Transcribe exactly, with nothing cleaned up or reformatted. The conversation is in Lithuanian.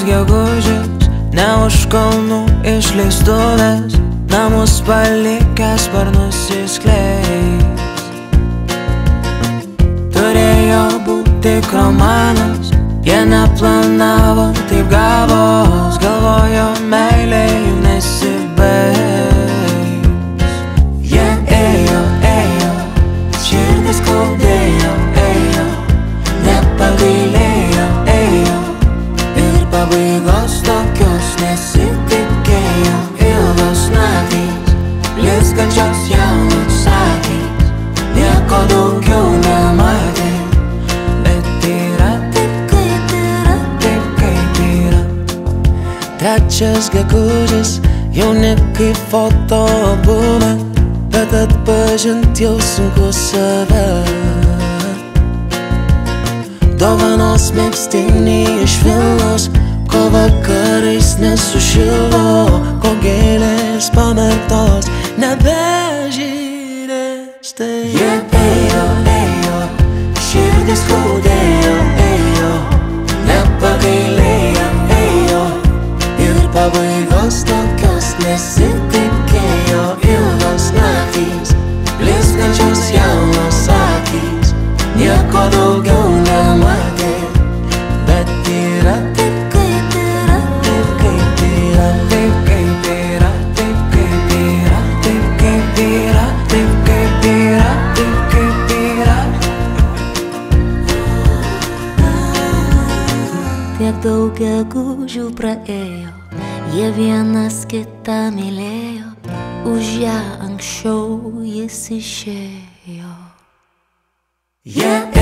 gegužės, ne už kalnų išleistuvės, namus palikęs sparnus išskleis. Turėjo būti tik romanas, jie neplanavo, taip gavos, galvojo meilė juk nesibaigs. Jie ėjo, ėjo, širdis skaudėjo, ėjo, nepagailėjo, ėjo, ir pabaigos tokios nesitikėjo. Ilgos naktys, blizgančios jaunos akys, nieko daugiau nematė, bet yra taip kaip yra, taip kaip yra. Trečias gegužės, jauni kaip fotoalbume, bet atpažint jau sunku save. Dovanos megztiniai iš Vilnos, ko vakarais nesušilo, ko gėlės pamerktos nebežydės. Tai jie ėjo, ėjo, širdis skaudėjo, ėjo, nepagailėjo, ėjo, ir pabaigos tokios nesitikėjo. Ilgos naktys, blizgančios jaunos akys, nieko daugiau nematė, bet yra taip kaip yra, taip kaip yra, taip kaip yra, taip kaip yra, taip kaip yra, taip kaip yra, taip kaip yra. Tiek daug gegužių praėjo, jie vienas kitą mylėjo, už ją anksčiau jis išėjo. Jie